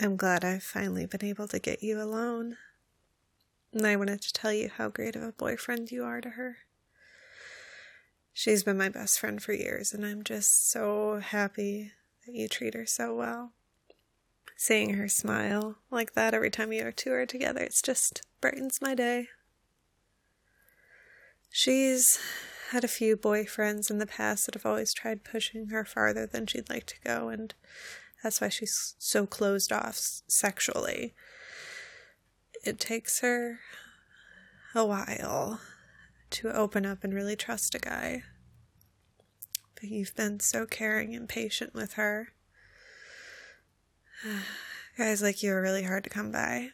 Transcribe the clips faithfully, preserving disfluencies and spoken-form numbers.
I'm glad I've finally been able to get you alone. And I wanted to tell you how great of a boyfriend you are to her. She's been my best friend for years, and I'm just so happy that you treat her so well. Seeing her smile like that every time you two are together, it's just brightens my day. She's had a few boyfriends in the past that have always tried pushing her farther than she'd like to go, and that's why she's so closed off sexually. It takes her a while to open up and really trust a guy. But you've been so caring and patient with her. Guys like you are really hard to come by.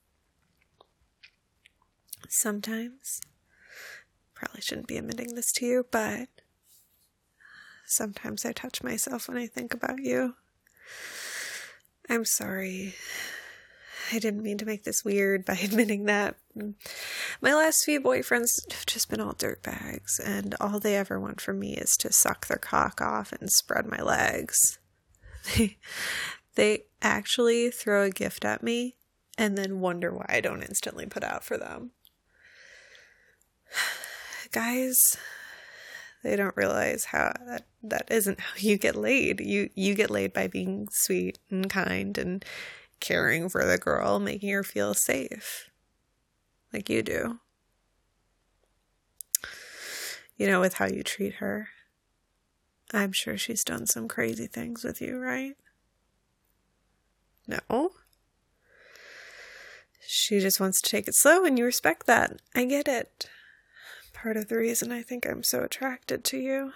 Sometimes, probably shouldn't be admitting this to you, but sometimes I touch myself when I think about you. I'm sorry. I didn't mean to make this weird by admitting that. My last few boyfriends have just been all dirtbags, and all they ever want from me is to suck their cock off and spread my legs. They, they actually throw a gift at me and then wonder why I don't instantly put out for them. Guys, they don't realize how that, that isn't how you get laid. You, you get laid by being sweet and kind and caring for the girl, making her feel safe, like you do. You know, with how you treat her. I'm sure she's done some crazy things with you, right? No? She just wants to take it slow, and you respect that. I get it. Part of the reason I think I'm so attracted to you.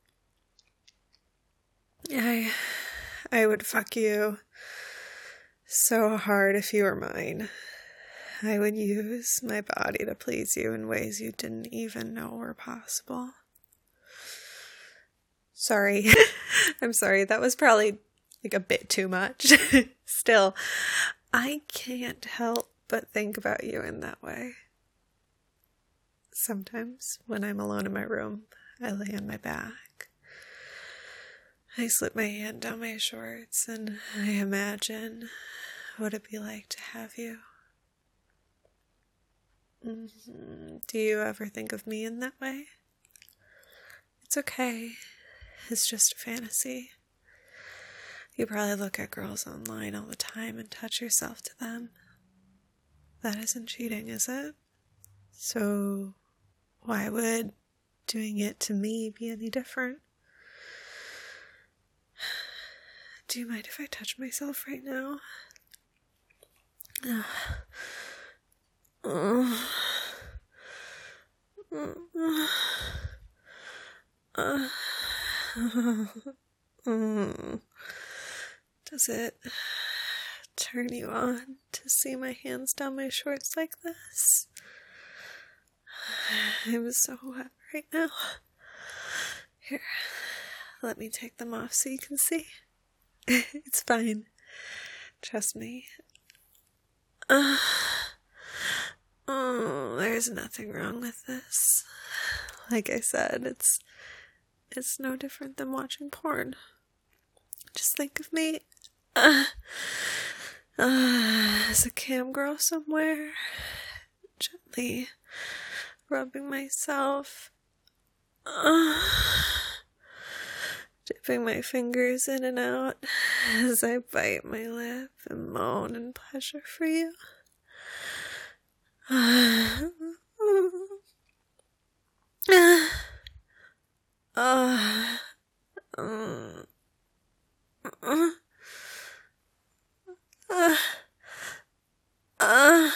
I, I would fuck you so hard if you were mine. I would use my body to please you in ways you didn't even know were possible. Sorry. I'm sorry. That was probably like a bit too much. Still, I can't help but think about you in that way. Sometimes when I'm alone in my room, I lay on my back. I slip my hand down my shorts and I imagine what it'd be like to have you. Mm-hmm. Do you ever think of me in that way? It's okay. It's just a fantasy. You probably look at girls online all the time and touch yourself to them. That isn't cheating, is it? So why would doing it to me be any different? Do you mind if I touch myself right now? Uh, uh, uh, uh, does it turn you on to see my hands down my shorts like this? I'm so wet right now. Here, let me take them off so you can see. It's fine. Trust me. Uh, oh, there's nothing wrong with this. Like I said, it's it's no different than watching porn. Just think of me uh, uh, as a cam girl somewhere, gently rubbing myself, uh, dipping my fingers in and out as I bite my lip and moan in pleasure for you. Uh, uh, uh, uh, uh, uh, uh,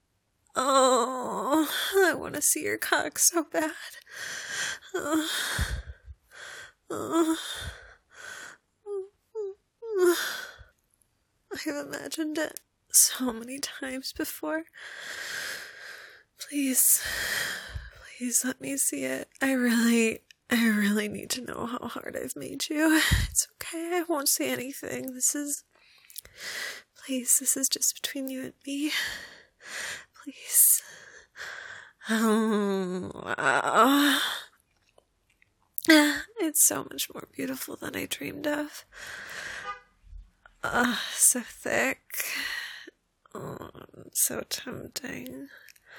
oh, I want to see your cock so bad. Uh, uh, I've imagined it so many times before. Please, please let me see it. I really, I really need to know how hard I've made you. It's okay, I won't say anything. This is, please, this is just between you and me. Please. Oh, wow. It's so much more beautiful than I dreamed of. Ah, so thick. Oh, so tempting.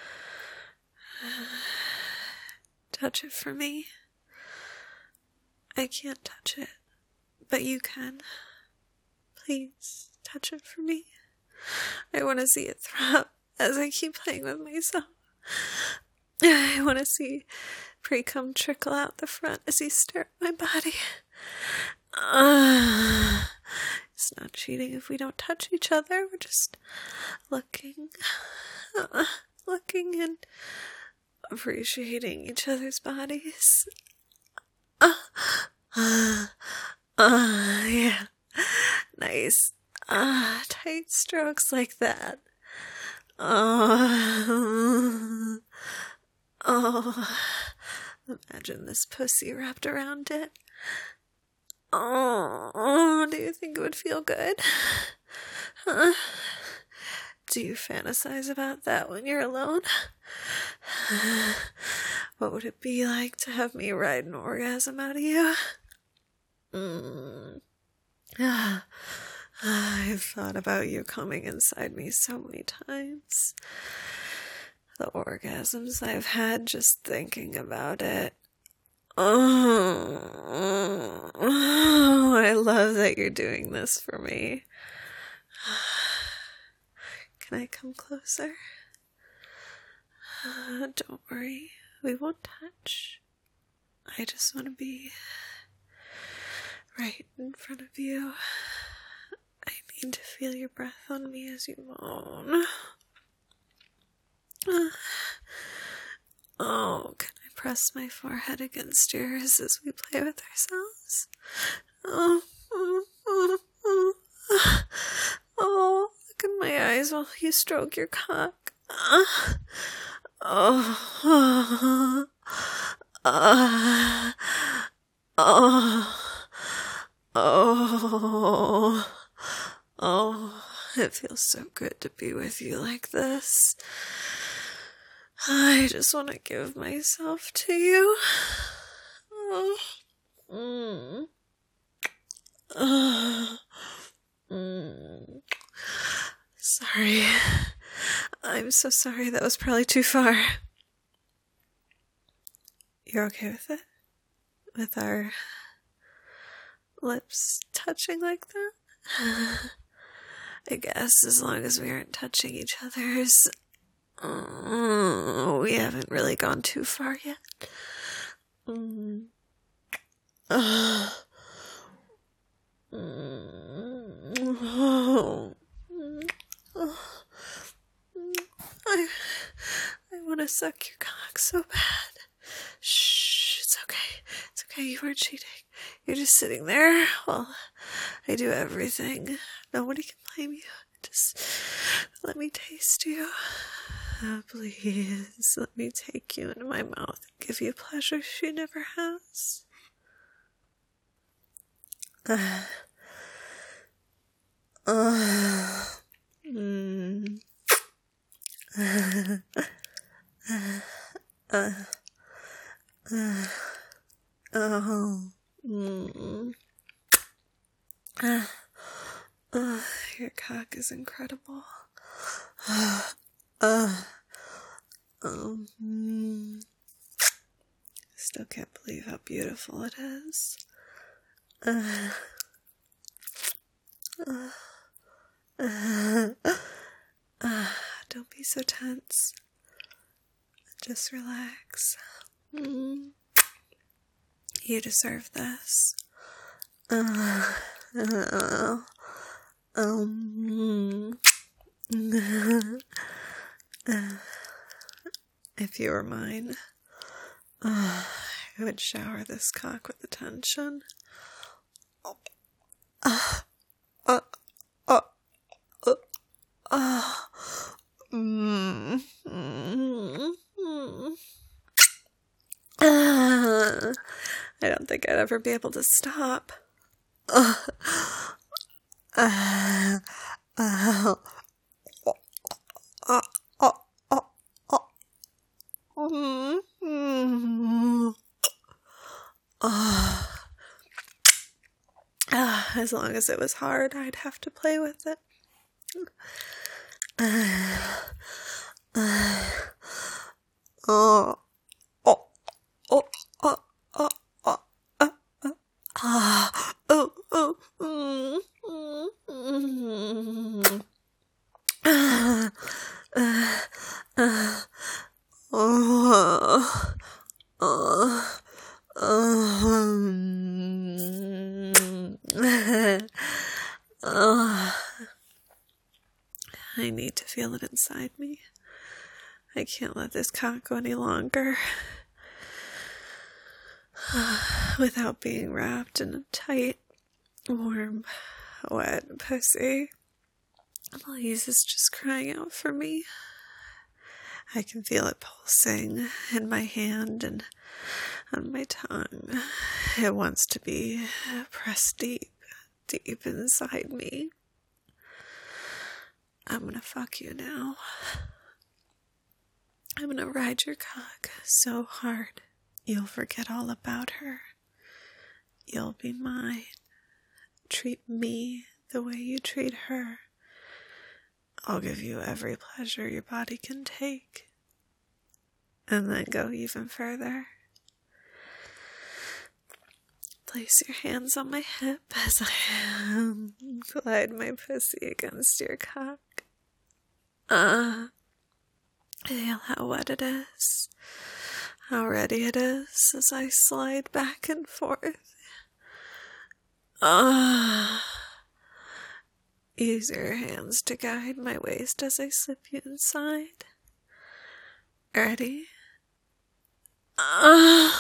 Touch it for me. I can't touch it, but you can. Please, touch it for me. I want to see it throb as I keep playing with myself. I want to see pre-cum trickle out the front as you stare at my body. Uh, it's not cheating if we don't touch each other. We're just looking, uh, looking and appreciating each other's bodies. Uh, uh, uh, yeah, nice. Ah, uh, tight strokes like that. Oh, oh, imagine this pussy wrapped around it. Oh, do you think it would feel good? Huh? Do you fantasize about that when you're alone? What would it be like to have me ride an orgasm out of you? Mm. Ah. I've thought about you coming inside me so many times. The orgasms I've had just thinking about it. Oh, oh, I love that you're doing this for me. Can I come closer? Uh, don't worry, we won't touch. I just want to be right in front of you. I need to feel your breath on me as you moan. Uh, oh, can I press my forehead against yours as we play with ourselves? Oh, oh, oh, oh, oh, look in my eyes while you stroke your cock. Uh, oh, uh, oh, oh. Oh, it feels so good to be with you like this. I just want to give myself to you. Oh. Mm. Oh. Mm. Sorry. I'm so sorry. That was probably too far. You're okay with it? With our lips touching like that? I guess as long as we aren't touching each other's, uh, we haven't really gone too far yet. Mm. Uh. Mm. Oh. Oh. I, I want to suck your cock so bad. Shh, it's okay. It's okay, you weren't cheating. You're just sitting there while I do everything. Nobody can blame you. Just let me taste you. Oh, please, let me take you into my mouth and give you pleasure she never has. Uh, uh, mm, uh, uh, uh, uh, oh, mm, uh, uh, your cock is incredible. Uh, uh, um, mm, still can't believe how beautiful it is. Uh, uh, uh, uh, don't be so tense. Just relax. Mm. You deserve this. Uh, uh, um, uh, if you were mine, uh, I would shower this cock with attention. Uh, uh, uh, uh, uh, mm, mm, mm. Uh, I don't think I'd ever be able to stop. Uh, uh, uh, uh, uh, uh, uh, mm, mm, uh, uh, as As long as it was hard, I'd have to play with it. Uh, uh, oh, oh, oh, oh, oh, oh, oh, oh, ah, oh, oh, mm, mm, mm, ah, uh, uh, oh, oh, um, oh. I need to feel it inside me. I can't let this cock go any longer without being wrapped in a tight, warm, wet pussy. Please is just crying out for me. I can feel it pulsing in my hand and on my tongue. It wants to be pressed deep, deep inside me. I'm gonna fuck you now. I'm gonna ride your cock so hard you'll forget all about her. You'll be mine. Treat me the way you treat her. I'll give you every pleasure your body can take. And then go even further. Place your hands on my hip as I um, glide my pussy against your cock. Uh, feel how wet it is, how ready it is as I slide back and forth. Uh, use your hands to guide my waist as I slip you inside. Ready? Uh,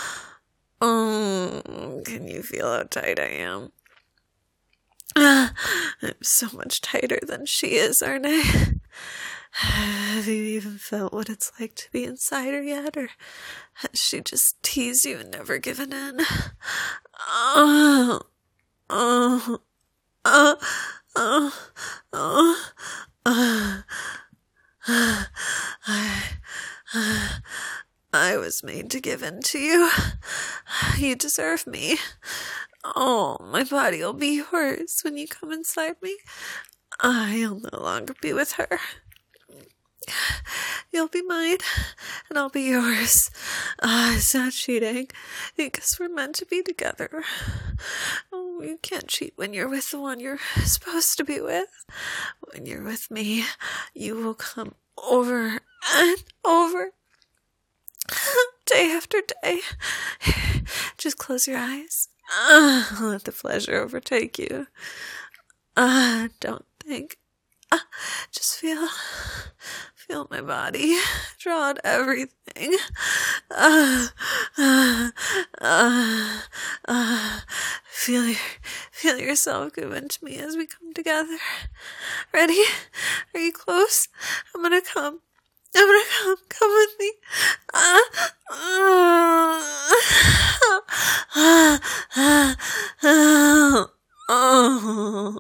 Oh, can you feel how tight I am? Uh, I'm so much tighter than she is, aren't I? Have you even felt what it's like to be inside her yet? Or has she just teased you and never given in? Oh, oh, oh, oh, oh, oh. I, I, I was made to give in to you. You deserve me. Oh, my body will be yours when you come inside me. I'll no longer be with her. You'll be mine, and I'll be yours. Uh, it's not cheating, because we're meant to be together. Oh, you can't cheat when you're with the one you're supposed to be with. When you're with me, you will come over and over, day after day. Just close your eyes. Uh, let the pleasure overtake you. Uh, don't think. Uh, just feel, feel my body. Draw out everything. Uh, uh, uh, uh, feel your, feel yourself give in to me as we come together. Ready? Are you close? I'm gonna come. I'm gonna come. Come with me. Uh, uh, uh, uh, uh, oh.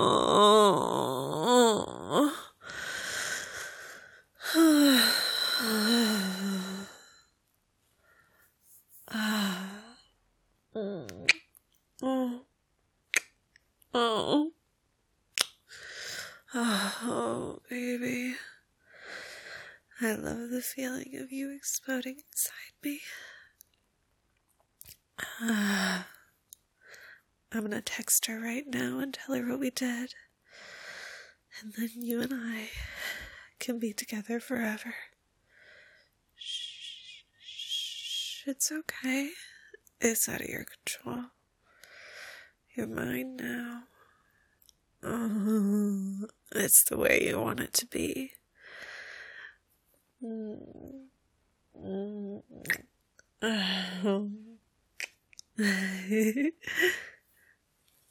Oh. Oh, baby. I love the feeling of you exploding inside me. Uh, I'm gonna text her right now and tell her what we did. And then you and I can be together forever. Shh, shh, it's okay. It's out of your control. You're mine now. Oh, it's the way you want it to be. Mm. Mm. Oh.